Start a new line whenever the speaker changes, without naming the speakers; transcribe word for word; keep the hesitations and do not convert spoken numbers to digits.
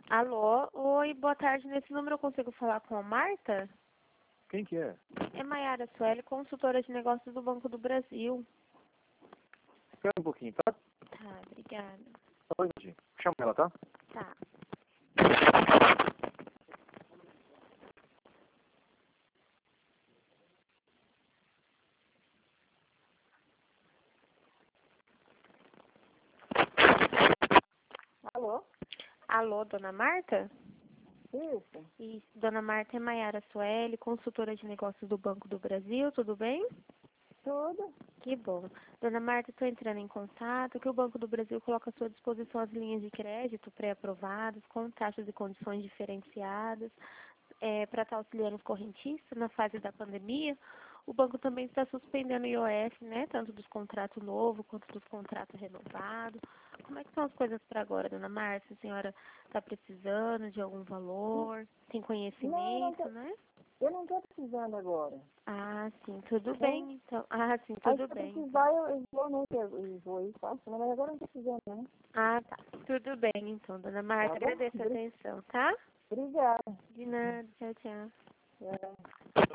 Alô? Oi, boa tarde. Nesse número eu consigo falar com a Marta?
Quem que é?
É Maiara Sueli, consultora de negócios do Banco do Brasil.
Espera um pouquinho, tá?
Tá, obrigada.
Só um minutinho. Chama ela, tá?
Tá.
Alô?
Alô, dona Marta?
Isso.
Isso, dona Marta é Maiara Sueli, consultora de negócios do Banco do Brasil, tudo bem?
Tudo?
Que bom. Dona Marta, estou entrando em contato que o Banco do Brasil coloca à sua disposição as linhas de crédito pré-aprovadas, com taxas e condições diferenciadas, é, para estar auxiliando os correntistas na fase da pandemia. O banco também está suspendendo o I O F, né, tanto dos contratos novos quanto dos contratos renovados. Como é que são as coisas para agora, dona Marta? A senhora está precisando de algum valor? Tem conhecimento,
Não, não tô,
né?
eu não estou precisando agora.
Ah, sim, tudo
Tá?
bem, então. Ah, sim,
Aí
tudo
se eu
bem.
precisar, eu, eu vou, né? Eu, eu vou aí, faço, né? Mas agora eu não estou precisando, não.
Ah, tá. Tudo bem, então, dona Marta.
Tá bom?
Agradeço a
Obri-
atenção, tá?
Obrigada.
De nada. Tchau, tchau.
É.